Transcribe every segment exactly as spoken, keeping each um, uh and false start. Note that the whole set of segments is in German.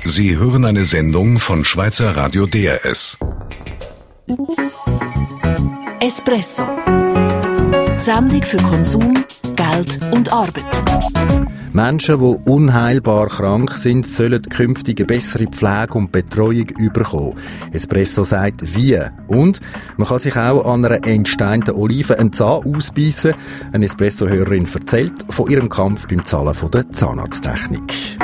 Sie hören eine Sendung von Schweizer Radio D R S. Espresso. Die Sendung für Konsum, Geld und Arbeit. Menschen, die unheilbar krank sind, sollen künftig eine bessere Pflege und Betreuung bekommen. Espresso sagt wie. Und man kann sich auch an einer entsteinten Olive einen Zahn ausbeissen. Eine Espresso-Hörerin erzählt von ihrem Kampf beim Zahlen von der Zahnarztrechnung.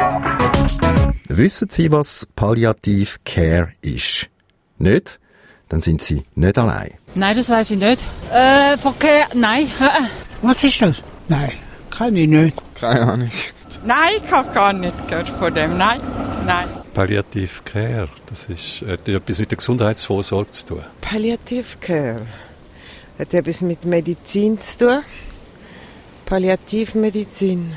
Wissen Sie, was Palliative Care ist? Nicht? Dann sind Sie nicht allein. Nein, das weiss ich nicht. Äh, Verkehr, nein. Was ist das? Nein, kann ich nicht. Keine Ahnung. Nein, ich habe gar nicht gehört von dem. Nein, nein. Palliative Care, das ist, hat etwas mit der Gesundheitsvorsorge zu tun. Palliative Care hat etwas mit Medizin zu tun. Palliativmedizin.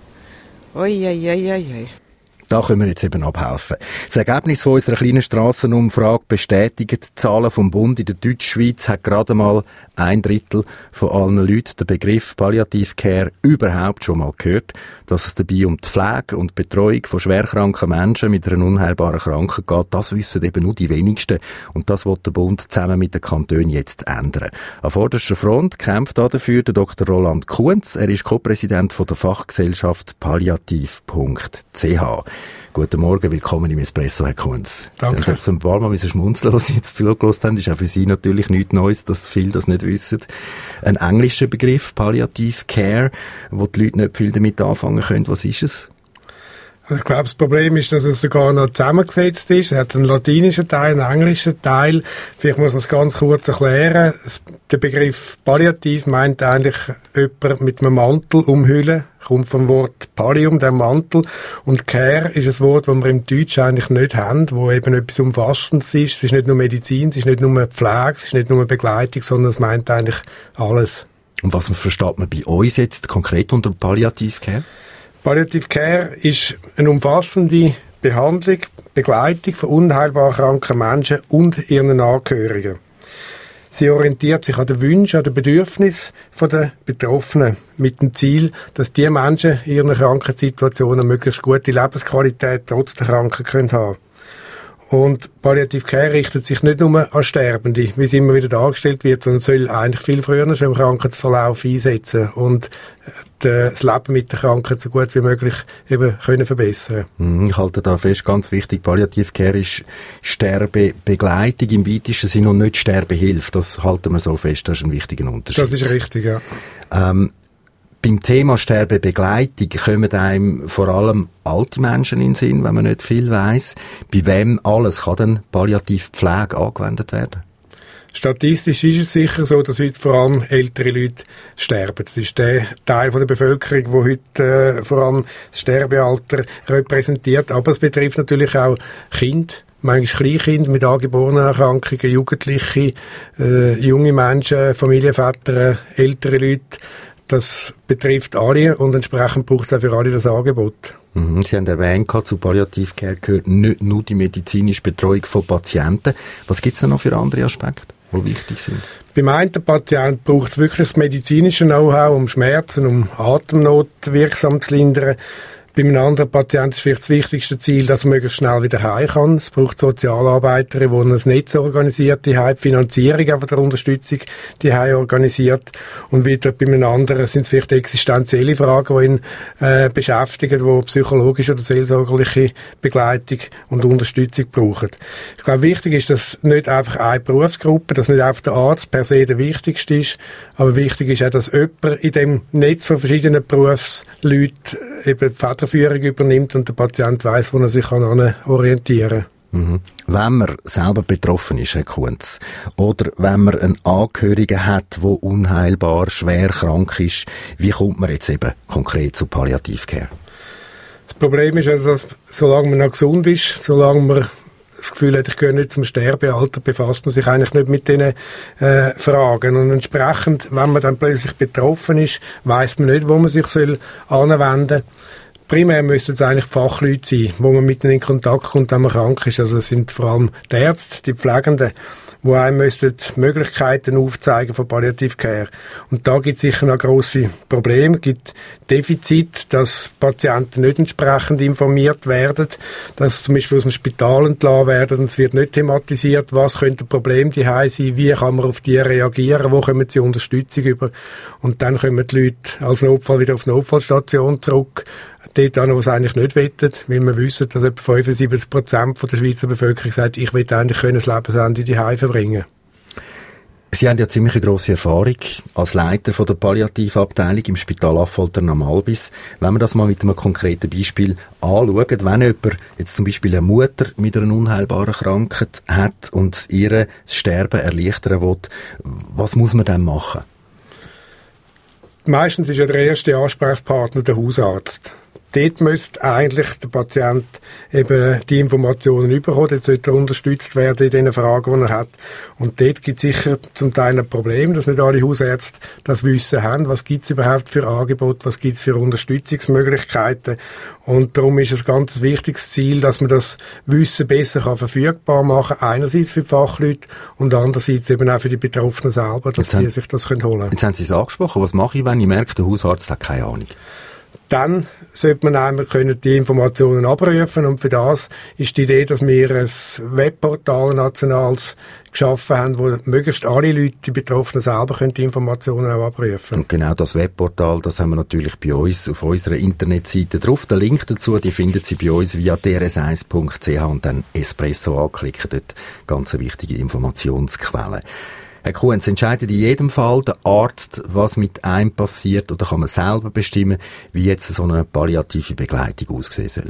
Ui, ui, ui, ui. Da können wir jetzt eben abhelfen. Das Ergebnis von unserer kleinen Strassenumfrage bestätigt, die Zahlen vom Bund in der Deutschschweiz hat gerade mal ein Drittel von allen Leuten den Begriff Palliative Care überhaupt schon mal gehört. Dass es dabei um die Pflege und Betreuung von schwerkranken Menschen mit einer unheilbaren Krankheit geht, das wissen eben nur die wenigsten. Und das will der Bund zusammen mit den Kantonen jetzt ändern. An vorderster Front kämpft dafür der Doktor Roland Kunz. Er ist Co-Präsident von der Fachgesellschaft palliativ punkt c h. Guten Morgen, willkommen im Espresso, Herr Kunz. Danke. Sie haben so ein paar Mal schmunzeln, was Sie jetzt zugelassen haben. Das ist auch für Sie natürlich nichts Neues, dass viele das nicht wissen. Ein englischer Begriff, Palliative Care, wo die Leute nicht viel damit anfangen können. Was ist es? Ich glaube, das Problem ist, dass es sogar noch zusammengesetzt ist. Es hat einen latinischen Teil, einen englischen Teil. Vielleicht muss man es ganz kurz erklären. Der Begriff Palliativ meint eigentlich jemand mit einem Mantel umhüllen. Kommt vom Wort Pallium, der Mantel. Und Care ist ein Wort, das wir im Deutschen eigentlich nicht haben, wo eben etwas Umfassendes ist. Es ist nicht nur Medizin, es ist nicht nur Pflege, es ist nicht nur Begleitung, sondern es meint eigentlich alles. Und was versteht man bei uns jetzt konkret unter Palliative Care? Palliative Care ist eine umfassende Behandlung, Begleitung von unheilbar kranken Menschen und ihren Angehörigen. Sie orientiert sich an den Wünschen, an den Bedürfnissen der Betroffenen mit dem Ziel, dass die Menschen in ihren Krankheitssituationen eine möglichst gute Lebensqualität trotz der Krankheit haben können. Und Palliative Care richtet sich nicht nur an Sterbende, wie es immer wieder dargestellt wird, sondern soll eigentlich viel früher schon im Krankheitsverlauf einsetzen und das Leben mit der Krankheit so gut wie möglich eben können verbessern. Ich halte da fest, ganz wichtig, Palliative Care ist Sterbebegleitung im weitesten Sinne und nicht Sterbehilfe. Das halten wir so fest, das ist ein wichtiger Unterschied. Das ist richtig, ja. Ähm, Beim Thema Sterbebegleitung kommen einem vor allem alte Menschen in den Sinn, wenn man nicht viel weiss. Bei wem alles kann denn Palliativpflege angewendet werden? Statistisch ist es sicher so, dass heute vor allem ältere Leute sterben. Das ist der Teil von der Bevölkerung, der heute äh, vor allem das Sterbealter repräsentiert. Aber es betrifft natürlich auch Kinder. Manchmal Kleinkinder mit angeborenen Erkrankungen, Jugendliche, äh, junge Menschen, Familienväter, ältere Leute. Das betrifft alle und entsprechend braucht es auch für alle das Angebot. Mhm. Sie haben erwähnt, zu Palliative Care gehört nicht nur die medizinische Betreuung von Patienten. Was gibt es denn noch für andere Aspekte, die wichtig sind? Beim einen Patienten braucht es wirklich das medizinische Know-how, um Schmerzen, um Atemnot wirksam zu lindern. Bei einem anderen Patienten ist vielleicht das wichtigste Ziel, dass er möglichst schnell wieder heim kann. Es braucht Sozialarbeiter, die ein Netz organisiert, die Heim, die Finanzierung einfach der Unterstützung, die Heim organisiert. Und wieder bei einem anderen sind es vielleicht existenzielle Fragen, die ihn äh, beschäftigen, die psychologische oder seelsorgerliche Begleitung und Unterstützung brauchen. Ich glaube, wichtig ist, dass nicht einfach eine Berufsgruppe, dass nicht einfach der Arzt per se der wichtigste ist, aber wichtig ist auch, dass jemand in dem Netz von verschiedenen Berufsleuten eben die Federführung übernimmt und der Patient weiss, wo er sich orientieren kann. Mhm. Wenn man selber betroffen ist, Herr Kunz, oder wenn man einen Angehörigen hat, der unheilbar schwer krank ist, wie kommt man jetzt eben konkret zu Palliative Care? Das Problem ist also, dass solange man noch gesund ist, solange man das Gefühl hat, ich gehöre nicht zum Sterbealter, befasst man sich eigentlich nicht mit diesen äh, Fragen. Und entsprechend, wenn man dann plötzlich betroffen ist, weiss man nicht, wo man sich soll anwenden soll. primär müssten es eigentlich Fachleute sein, wo man mit ihnen in Kontakt kommt, wenn man krank ist. Also es sind vor allem die Ärzte, die Pflegenden, wo einem müssten Möglichkeiten aufzeigen von Palliative Care. Und da gibt es sicher noch grosse Probleme. Es gibt Defizit, dass Patienten nicht entsprechend informiert werden, dass zum Beispiel aus dem Spital entlassen werden und es wird nicht thematisiert, was könnte ein Problem daheim sein, wie kann man auf die reagieren, wo kommen sie Unterstützung über. Und dann kommen die Leute als Notfall wieder auf die Notfallstation zurück, dort an, wo sie eigentlich nicht wollen, weil wir wissen, dass etwa fünfundsiebzig Prozent der Schweizer Bevölkerung sagt, ich will eigentlich das Lebensende daheim verbringen. Sie haben ja ziemlich eine grosse Erfahrung als Leiter von der Palliativabteilung im Spital Affoltern am Albis. Wenn wir das mal mit einem konkreten Beispiel anschauen, wenn jemand jetzt zum Beispiel eine Mutter mit einer unheilbaren Krankheit hat und ihr das Sterben erleichtern will, was muss man dann machen? Meistens ist ja der erste Ansprechpartner der Hausarzt. Dort müsste eigentlich der Patient eben die Informationen bekommen. Dort sollte er unterstützt werden in den Fragen, die er hat. Und dort gibt es sicher zum Teil ein Problem, dass nicht alle Hausärzte das Wissen haben. Was gibt es überhaupt für Angebote? Was gibt es für Unterstützungsmöglichkeiten? Und darum ist es ein ganz wichtiges Ziel, dass man das Wissen besser kann verfügbar machen kann. Einerseits für die Fachleute und andererseits eben auch für die Betroffenen selber, dass die sich das holen können. Jetzt haben Sie es angesprochen. Was mache ich, wenn ich merke, der Hausarzt hat keine Ahnung? Dann sollte man einmal können die Informationen abrufen und für das ist die Idee, dass wir ein Webportal nationales geschaffen haben, wo möglichst alle Leute, die Betroffenen selber können die Informationen auch abrufen. Und genau das Webportal, das haben wir natürlich bei uns auf unserer Internetseite drauf. Der Link dazu, die finden Sie bei uns via d r s eins punkt c h und dann Espresso anklicken, dort ganz eine wichtige Informationsquelle. Herr Kuhns, entscheidet in jedem Fall der Arzt, was mit einem passiert, oder kann man selber bestimmen, wie jetzt so eine palliative Begleitung aussehen soll?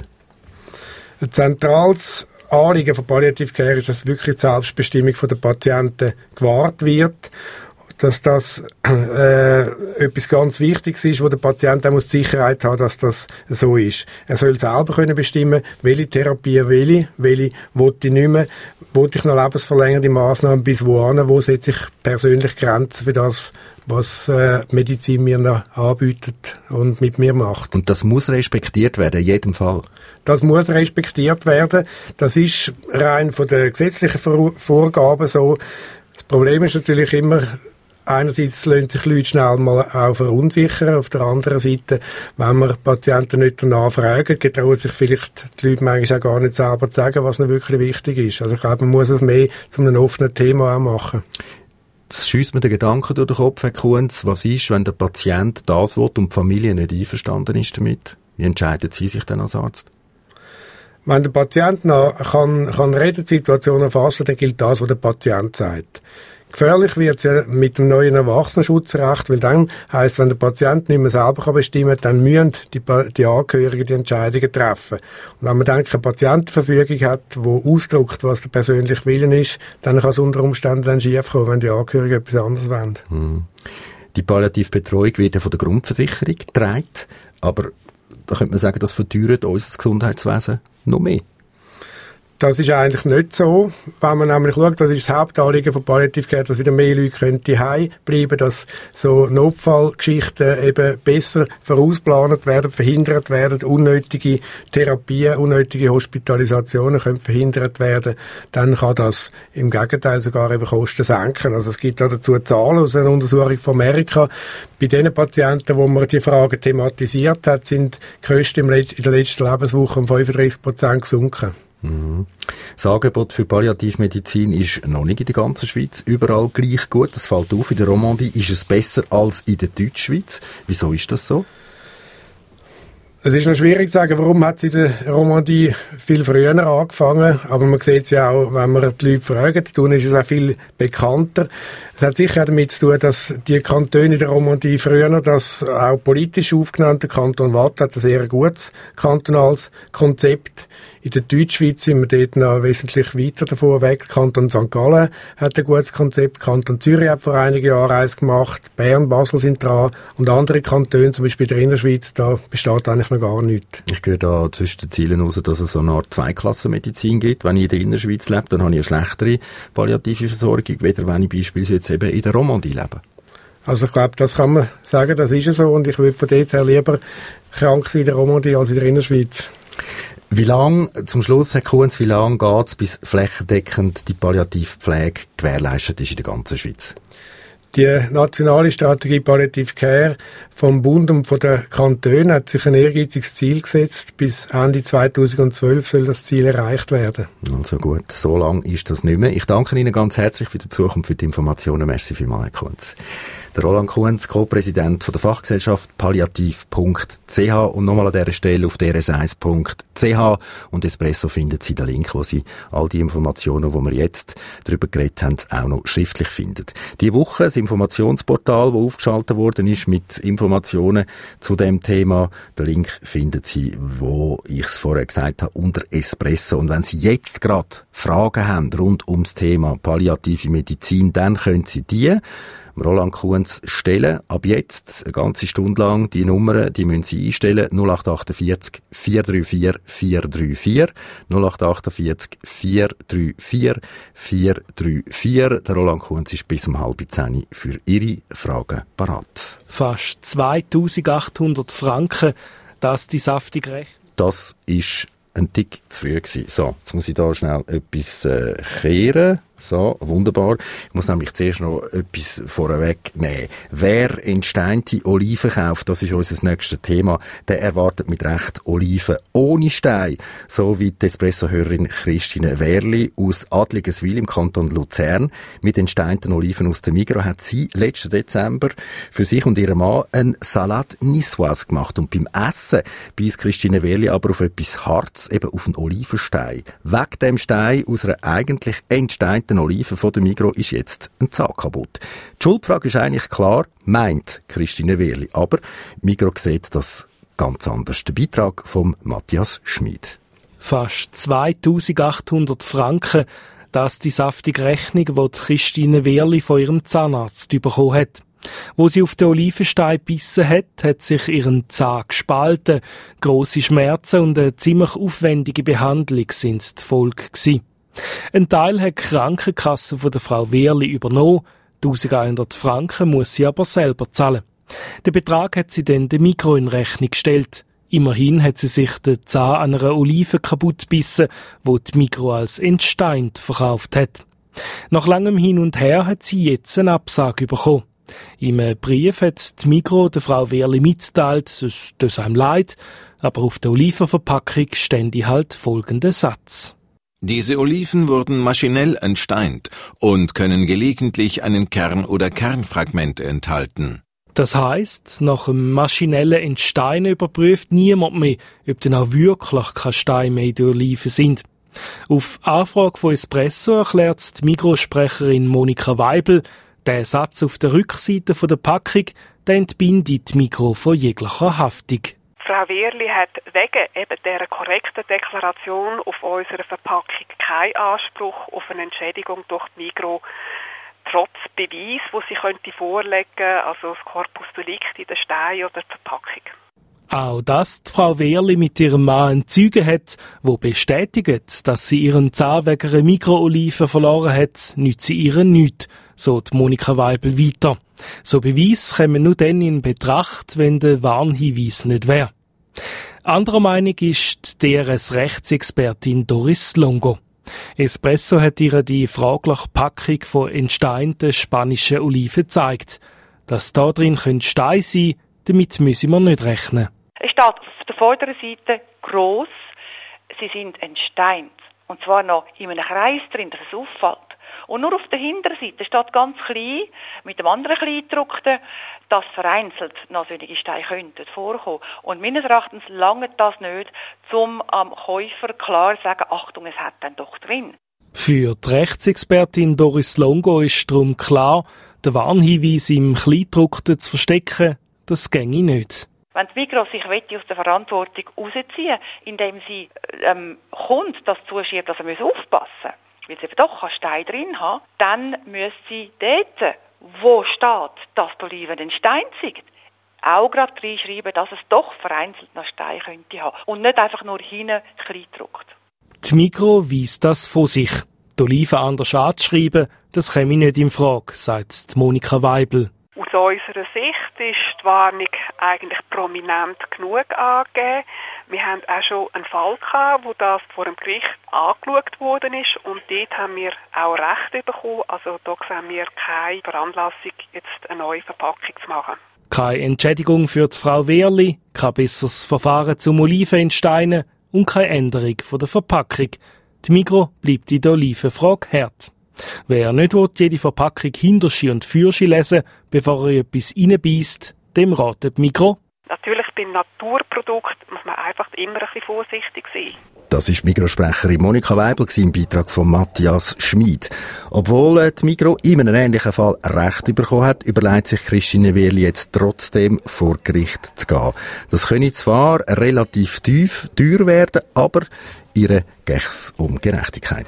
Ein zentrales Anliegen von Palliative Care ist, dass wirklich die Selbstbestimmung der Patienten gewahrt wird, dass das äh, etwas ganz Wichtiges ist, wo der Patient auch muss die Sicherheit haben, dass das so ist. Er soll selber können bestimmen, welche Therapie will ich, welche will ich nicht mehr, will ich noch lebensverlängernde Massnahmen bis wohin, wo setze ich persönlich Grenzen für das, was äh, die Medizin mir noch anbietet und mit mir macht. Und das muss respektiert werden, in jedem Fall? Das muss respektiert werden. Das ist rein von den gesetzlichen Vor- Vorgaben so. Das Problem ist natürlich immer, einerseits lassen sich Leute schnell mal auch verunsichern. Auf der anderen Seite, wenn man Patienten nicht danach fragen, getrauen sich vielleicht die Leute manchmal auch gar nicht selber zu sagen, was ihnen wirklich wichtig ist. Also ich glaube, man muss es mehr zu einem offenen Thema auch machen. Jetzt schiesst mir der Gedanke durch den Kopf, Herr Kuhns, was ist, wenn der Patient das will und die Familie nicht einverstanden ist damit? Wie entscheiden Sie sich denn als Arzt? Wenn der Patient noch kann, kann reden, die Situation erfassen, dann gilt das, was der Patient sagt. Gefährlich wird es ja mit dem neuen Erwachsenenschutzrecht, weil dann heisst, wenn der Patient nicht mehr selber bestimmen kann, dann müssen die, die Angehörigen die Entscheidungen treffen. Und wenn man dann keine Patientenverfügung hat, die ausdrückt, was der persönliche Willen ist, dann kann es unter Umständen dann schief kommen, wenn die Angehörigen etwas anderes wollen. Hm. Die Palliativbetreuung wird ja von der Grundversicherung getragen, aber da könnte man sagen, das verteuert unser Gesundheitswesen noch mehr. Das ist eigentlich nicht so. Wenn man nämlich schaut, das ist das Hauptanliegen von Palliative Care, dass wieder mehr Leute zu Hause bleiben, dass so Notfallgeschichten eben besser vorausplant werden, verhindert werden, unnötige Therapien, unnötige Hospitalisationen können verhindert werden, dann kann das im Gegenteil sogar eben Kosten senken. Also es gibt da dazu Zahlen aus einer Untersuchung von Amerika. Bei den Patienten, wo man die Fragen thematisiert hat, sind die Kosten in der letzten Lebenswoche um fünfunddreißig Prozent gesunken. Das Angebot für Palliativmedizin ist noch nicht in der ganzen Schweiz überall gleich gut. Das fällt auf. In der Romandie ist es besser als in der Deutschschweiz. Wieso ist das so? Es ist noch schwierig zu sagen, warum hat es in der Romandie viel früher angefangen. Aber man sieht es ja auch, wenn man die Leute fragt, dann ist es auch viel bekannter. Es hat sicher auch damit zu tun, dass die Kantone in der Romandie früher das auch politisch aufgenommen, der Kanton Waadt hat ein sehr gutes kantonales Konzept. In der Deutschschweiz sind wir dort noch wesentlich weiter davon weg. Kanton Sankt Gallen hat ein gutes Konzept. Kanton Zürich hat vor einigen Jahren eins gemacht. Bern, Basel sind dran. Und andere Kantone, zum Beispiel in der Innerschweiz, da besteht eigentlich noch gar nichts. Ich gehe da zwischen den Zielen raus, dass es so eine Art Zweiklassenmedizin gibt. Wenn ich in der Innerschweiz lebe, dann habe ich eine schlechtere palliative Versorgung, weder wenn ich beispielsweise jetzt eben in der Romandie lebe. Also ich glaube, das kann man sagen, das ist so. Und ich würde von dort her lieber krank sein in der Romandie als in der Innerschweiz. Wie lang, zum Schluss, Herr Kunz, wie lange geht es, bis flächendeckend die Palliativpflege gewährleistet ist in der ganzen Schweiz? Die nationale Strategie Palliative Care vom Bund und von den Kantonen hat sich ein ehrgeiziges Ziel gesetzt. Bis Ende zweitausendzwölf soll das Ziel erreicht werden. Also gut, so lang ist das nicht mehr. Ich danke Ihnen ganz herzlich für den Besuch und für die Informationen. Merci vielmals, Herr Kunz. Der Roland Kunz, Co-Präsident von der Fachgesellschaft palliativ punkt c h und nochmal an dieser Stelle auf d r s eins punkt c h und Espresso finden Sie den Link, wo Sie all die Informationen, die wir jetzt darüber geredet haben, auch noch schriftlich finden. Diese Woche das Informationsportal, das aufgeschaltet worden ist mit Informationen zu dem Thema. Den Link finden Sie, wo ich es vorher gesagt habe, unter Espresso. Und wenn Sie jetzt gerade Fragen haben rund ums Thema palliative Medizin, dann können Sie die Roland Kunz stellen. Ab jetzt, eine ganze Stunde lang, die Nummern, die müssen Sie einstellen. null acht vier acht vier drei vier vier drei vier. null acht vier acht vier drei vier vier drei vier. Der Roland Kunz ist bis um halb zehn für Ihre Fragen parat. Fast zweitausendachthundert Franken, das die saftige Rechnung. Das ist ein Tick zu früh gewesen. So, jetzt muss ich da schnell etwas äh, kehren. So, wunderbar. Ich muss nämlich zuerst noch etwas vorweg nehmen. Wer entsteinte Oliven kauft, das ist unser nächstes Thema, der erwartet mit Recht Oliven ohne Stein. So wie die Espresso-Hörerin Christine Wehrli aus Adligeswil im Kanton Luzern. Mit entsteinten Oliven aus dem Migros hat sie letzten Dezember für sich und ihren Mann einen Salat Niçoise gemacht. Und beim Essen beißt Christine Wehrli aber auf etwas Hartes, eben auf einen Olivenstein. Wegen dem Stein aus einer eigentlich entsteinten Oliven von der Migros ist jetzt ein Zahn kaputt. Die Schuldfrage ist eigentlich klar, meint Christine Wehrli. Aber Migros sieht das ganz anders. Der Beitrag von Matthias Schmid. Fast zweitausendachthundert Franken, das die saftige Rechnung, die Christine Wehrli von ihrem Zahnarzt bekommen hat. Wo sie auf den Olivenstein gebissen hat, hat sich ihren Zahn gespalten. Grosse Schmerzen und eine ziemlich aufwendige Behandlung sind die Folge gewesen. Ein Teil hat die Krankenkasse von der Frau Wehrli übernommen. eintausendeinhundert Franken muss sie aber selber zahlen. Den Betrag hat sie dann dem Migros in Rechnung gestellt. Immerhin hat sie sich den Zahn an einer Olive kaputt gebissen, wo die Migros als entsteint verkauft hat. Nach langem Hin und Her hat sie jetzt eine Absage bekommen. Im Brief hat die Migros der Frau Wehrli mitgeteilt, es tut einem leid, aber auf der Olivenverpackung stände halt folgender Satz. Diese Oliven wurden maschinell entsteint und können gelegentlich einen Kern oder Kernfragmente enthalten. Das heisst, nach dem maschinellen Entsteinen überprüft niemand mehr, ob denn auch wirklich keine Steine mehr in den Oliven sind. Auf Anfrage von Espresso erklärt die Migros-Sprecherin Monika Weibel, der Satz auf der Rückseite der Packung, der entbindet die Migros von jeglicher Haftung. Frau Wehrli hat wegen eben dieser korrekten Deklaration auf unserer Verpackung keinen Anspruch auf eine Entschädigung durch die Migros, trotz Beweis, wo sie könnte vorlegen, also das Corpus Delicti in den Stein oder die Verpackung. Auch dass die Frau Wehrli mit ihrem Mann einen Zeugen hat, der bestätigt, dass sie ihren Zahn wegen einer Migros-Olive verloren hat, nützt sie ihr nichts, so die Monika Weibel weiter. So Beweis kommen nur dann in Betracht, wenn der Warnhinweis nicht wäre. Anderer Meinung ist die D R S-Rechtsexpertin Doris Longo. Espresso hat ihr die fragliche Packung von entsteinten spanischen Oliven gezeigt. Dass da drin Steine sein können, damit müssen wir nicht rechnen. Es steht auf der vorderen Seite gross, sie sind entsteint. Und zwar noch in einem Kreis drin, dass es auffällt. Und nur auf der hinteren Seite steht ganz klein, mit dem anderen Kleingedruckten, dass vereinzelt noch solche Steine könnten vorkommen. Und meines Erachtens langt das nicht, um am Käufer klar zu sagen, Achtung, es hat dann doch drin. Für die Rechtsexpertin Doris Longo ist darum klar, den Warnhinweis im Kleingedruckten zu verstecken, das ginge nicht. Wenn die Migros sich aus der Verantwortung rausziehen, indem sie ähm, Kunden das zuschiebt, dass er aufpassen muss, weil sie eben doch einen Stein drin haben, dann müssen sie dort, wo steht, dass die Oliven den Stein zeigt, auch gerade reinschreiben, dass es doch vereinzelt noch Stein könnte haben. Und nicht einfach nur hinten klein gedruckt. Die Migros weist das von sich. Die Oliven anders anzuschreiben, das käme nicht in Frage, sagt Monika Weibel. Aus unserer Sicht ist die Warnung eigentlich prominent genug angegeben. Wir haben auch schon einen Fall gehabt, wo das vor dem Gericht angeschaut worden ist und dort haben wir auch Recht bekommen. Also da sehen wir keine Veranlassung, jetzt eine neue Verpackung zu machen. Keine Entschädigung für die Frau Wehrli, kein besseres Verfahren zum Oliven entsteinen und keine Änderung von der Verpackung. Die Migros bleibt in der Olivenfrage hart. Wer nicht will, jede Verpackung Hinterschi und Fürschi lesen, bevor er etwas reinbeißt, dem ratet Migros. Natürlich beim Naturprodukt muss man einfach immer ein bisschen vorsichtig sein. Das war die Migros-Sprecherin Monika Weibel im Beitrag von Matthias Schmid. Obwohl die Migros in einem ähnlichen Fall Recht bekommen hat, überlegt sich Christine Wehrli jetzt trotzdem vor Gericht zu gehen. Das könne zwar relativ tief, teuer werden, aber ihre geht's um Gerechtigkeit.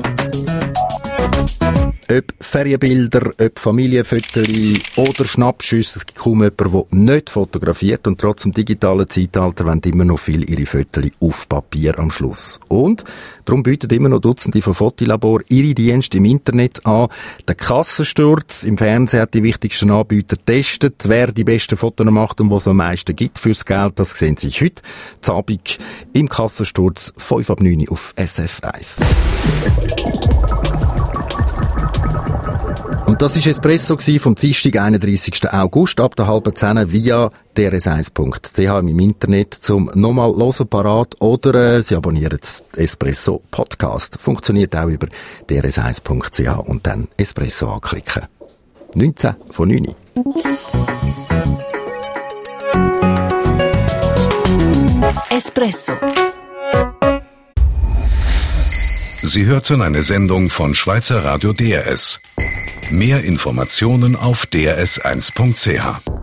Ob Ferienbilder, ob Familienfotos oder Schnappschüsse, es gibt kaum jemanden, der nicht fotografiert und trotz dem digitalen Zeitalter wollen immer noch viel ihre Fotos auf Papier am Schluss. Und darum bieten immer noch Dutzende von Fotolabor ihre Dienste im Internet an. Der Kassensturz im Fernsehen hat die wichtigsten Anbieter getestet, wer die besten Fotos macht und was es am meisten gibt fürs Geld. Das sehen Sie heute zu Abend im Kassensturz fünf ab neun auf S F eins. Und das war Espresso vom Dienstag, einunddreissigsten August, ab der halben zehn via d r s eins punkt c h im Internet zum nochmal hören parat oder äh, Sie abonnieren den Espresso Podcast. Funktioniert auch über d r s eins punkt c h und dann Espresso anklicken. neunzehn von neun. Espresso. Sie hörten eine Sendung von Schweizer Radio D R S. Mehr Informationen auf d r s eins punkt c h.